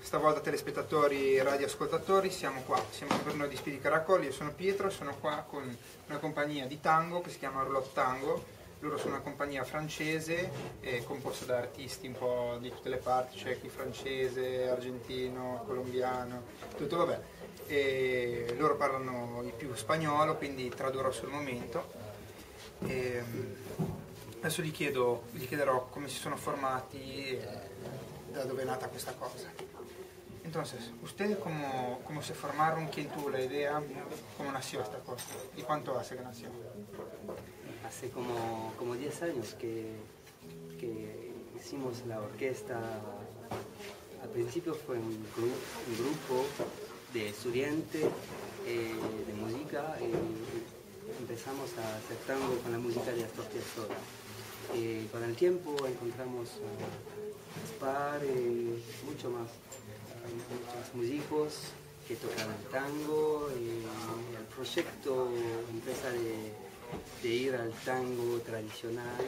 stavolta telespettatori e radioascoltatori, siamo qua, siamo per noi di Spiriti Caracol, io sono Pietro, sono qua con una compagnia di tango che si chiama Roulotte Tango. Loro sono una compagnia francese composta da artisti un po' di tutte le parti, c'è chi francese, argentino, colombiano, tutto vabbè. E loro parlano di più spagnolo, quindi tradurrò sul momento. E adesso gli chiederò come si sono formati, da dove è nata questa cosa. Entonces, ¿ustedes cómo se formaron? ¿Quién tuvo la idea? ¿Cómo nació esta cosa? ¿Y cuánto hace que nació? Hace como 10 años que hicimos la orquesta. Al principio fue un grupo de estudiantes de música y empezamos a hacer tango con la música de Astor Piazzolla. Con el tiempo encontramos Gaspar y muchos más músicos que tocan el tango y el proyecto empieza de ir al tango tradicional.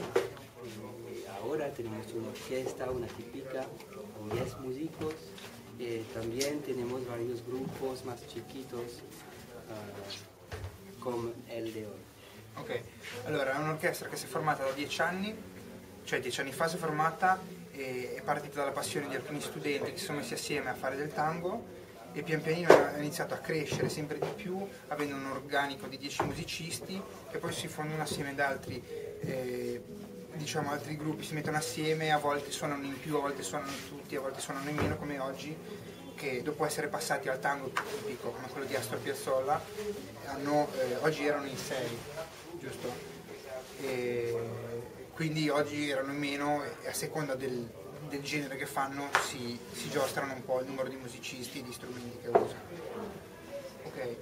Ahora tenemos una orquesta, una típica, con 10 músicos. También tenemos varios grupos más chiquitos come il de oggi. Ok, allora è un'orchestra che si è formata da 10 anni, cioè 10 anni fa si è formata, è partita dalla passione di alcuni studenti che si sono messi assieme a fare del tango e pian pianino ha iniziato a crescere sempre di più, avendo un organico di 10 musicisti che poi si fondono assieme ad altri, diciamo altri gruppi, si mettono assieme, a volte suonano in più, a volte suonano tutti, a volte suonano in meno, come oggi, che dopo essere passati al tango tipico come quello di Astor Piazzolla, oggi erano in 6, giusto? E quindi oggi erano in meno e a seconda del genere che fanno si giostrano un po' il numero di musicisti e di strumenti che usano. Ok,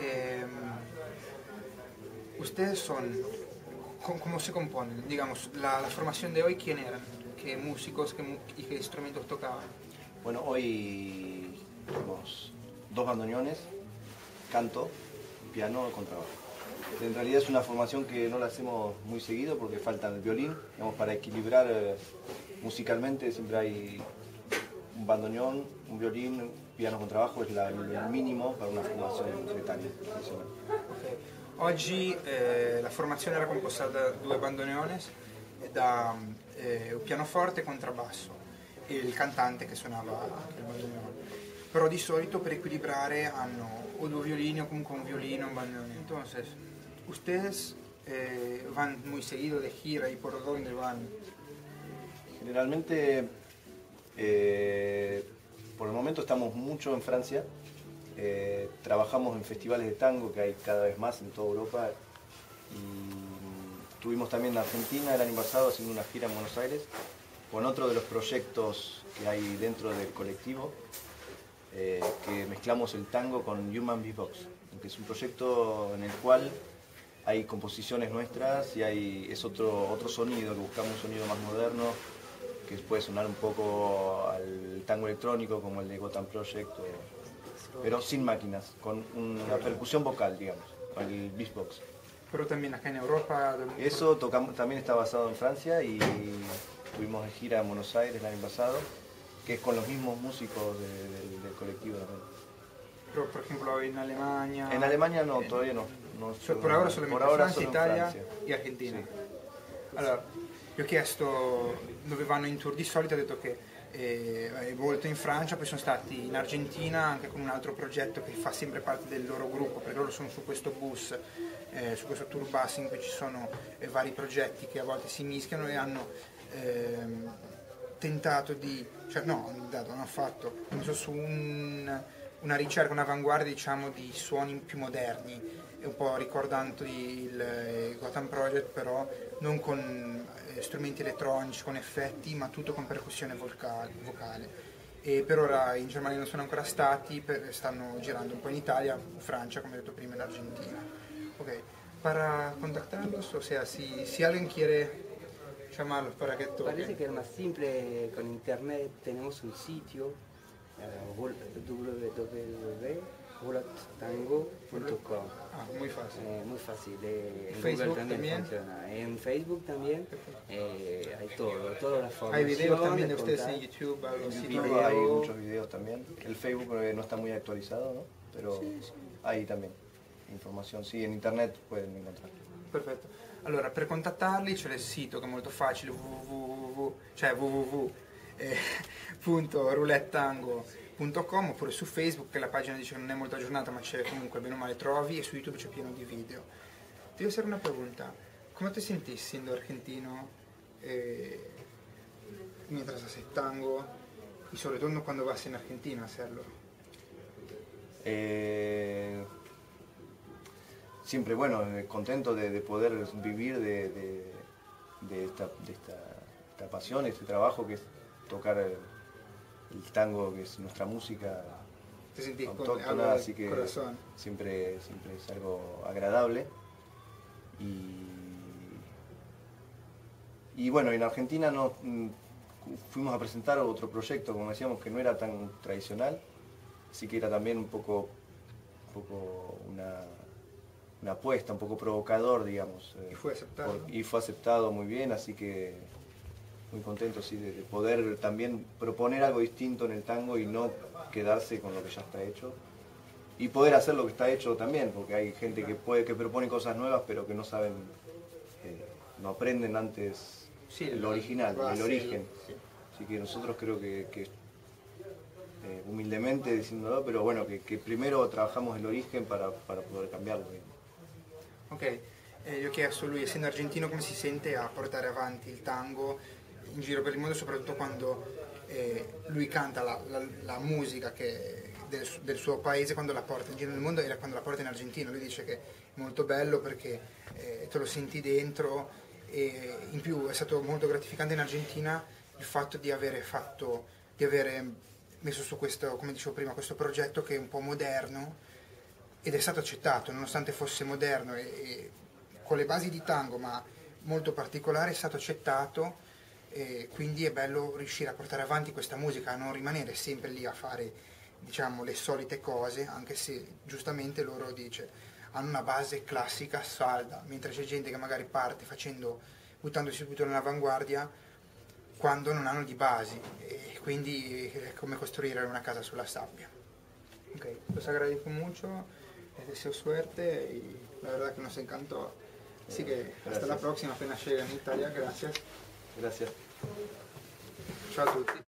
ustedes son, ¿cómo se componen? Digamos, la formación de hoy, ¿quién eran? ¿Qué músicos y qué instrumentos tocaban? Bueno, hoy tenemos 2 bandoneones, canto, piano, contrabajo. En realidad es una formación que no la hacemos muy seguido porque falta el violín. Digamos, para equilibrar musicalmente siempre hay un bandoneón, un violín, un piano contrabajo, es el mínimo para una formazione solitaria. Okay. Oggi la formazione era composta da 2 bandoneones, da un pianoforte e contrabbasso e il cantante che suonava anche il bandoneone. Però di solito per equilibrare hanno o 2 violini o comunque un violino o un bandoneón. Entonces, ¿ustedes van muy seguido de gira y por dónde van? Generalmente, por el momento estamos mucho en Francia. Trabajamos en festivales de tango que hay cada vez más en toda Europa y estuvimos también en Argentina el año pasado haciendo una gira en Buenos Aires con otro de los proyectos que hay dentro del colectivo, que mezclamos el tango con Human Beatbox, que es un proyecto en el cual hay composiciones nuestras y es otro sonido, que buscamos un sonido más moderno, que puede sonar un poco al tango electrónico como el de Gotham Project, pero sin máquinas, con una percusión vocal, digamos, con el beatbox. Pero también acá en Europa. Eso también está basado en Francia y estuvimos de gira en Buenos Aires el año pasado, que es con los mismos músicos del colectivo también. Pero por ejemplo en Alemania. En Alemania no, todavía no. Por ahora solamente Francia, Italia e Argentina. Sì. Allora, gli ho chiesto dove vanno in tour di solito, ha detto che è molto in Francia, poi sono stati in Argentina anche con un altro progetto che fa sempre parte del loro gruppo, perché loro sono su questo bus, su questo tour bus in cui ci sono vari progetti che a volte si mischiano e hanno tentato di, cioè no, hanno fatto, messo su una ricerca, un'avanguardia diciamo di suoni più moderni, un po' ricordando il Gotham Project, però non con strumenti elettronici, con effetti, ma tutto con percussione vocale. E per ora in Germania non sono ancora stati, stanno girando un po' in Italia, in Francia, come detto prima, in Argentina. Ok, para contactarlos, o sea, si alguien quiere llamarlos para que toquen. Parece que es más simple con internet, tenemos un sitio www rulettango.com. Ah, muy fácil. Muy fácil. En Facebook Google también funciona. En Facebook también hay todo, toda la formación. ¿Hay videos también de ustedes en YouTube? Algo En así, YouTube video? hay muchos videos también. El Facebook no está muy actualizado, ¿no? Pero hay también información. Sì, in internet pueden encontrar. Perfetto. Allora, per contattarli c'è il sito che è molto facile, www.rulettango.com, oppure su Facebook, che la pagina dice che non è molto aggiornata, ma c'è comunque bene o male trovi, e su YouTube c'è pieno di video. Ti voy a hacer una pregunta. ¿Cómo te sentís siendo argentino mientras haces tango y sobre todo cuando vas en Argentina a hacerlo? Siempre, bueno, contento de poder vivir de esta pasión, este trabajo que es tocar el tango, que es nuestra música Te sentís autóctona, así que corazón. siempre es algo agradable. Y bueno, en Argentina fuimos a presentar otro proyecto, como decíamos, que no era tan tradicional, así que era también un poco una apuesta, un poco provocador, digamos. Y fue aceptado. Y fue aceptado muy bien, así que muy contento sí, de poder también proponer algo distinto en el tango y no quedarse con lo que ya está hecho. Y poder hacer lo que está hecho también, porque hay gente que propone cosas nuevas, pero que no saben, no aprenden antes el original, el origen. Sí. Así que nosotros creo que humildemente diciéndolo, pero bueno, que primero trabajamos el origen para poder cambiarlo. Ok, io ho chiesto a lui, essendo argentino, come si sente a portare avanti il tango in giro per il mondo, soprattutto quando lui canta la musica del suo paese, quando la porta in giro nel mondo e quando la porta in Argentina. Lui dice che è molto bello perché te lo senti dentro, e in più è stato molto gratificante in Argentina il fatto di avere messo su questo, come dicevo prima, questo progetto che è un po' moderno, ed è stato accettato, nonostante fosse moderno e con le basi di tango, ma molto particolare, è stato accettato, e quindi è bello riuscire a portare avanti questa musica, a non rimanere sempre lì a fare, diciamo, le solite cose, anche se giustamente loro hanno una base classica salda, mentre c'è gente che magari parte buttandosi subito nell'avanguardia quando non hanno di basi, e quindi è come costruire una casa sulla sabbia. Ok, los agradezco mucho. Les deseo suerte y la verdad que nos encantó. Así que hasta la próxima, apenas lleguen en Italia. Gracias. Gracias. Ciao a tutti.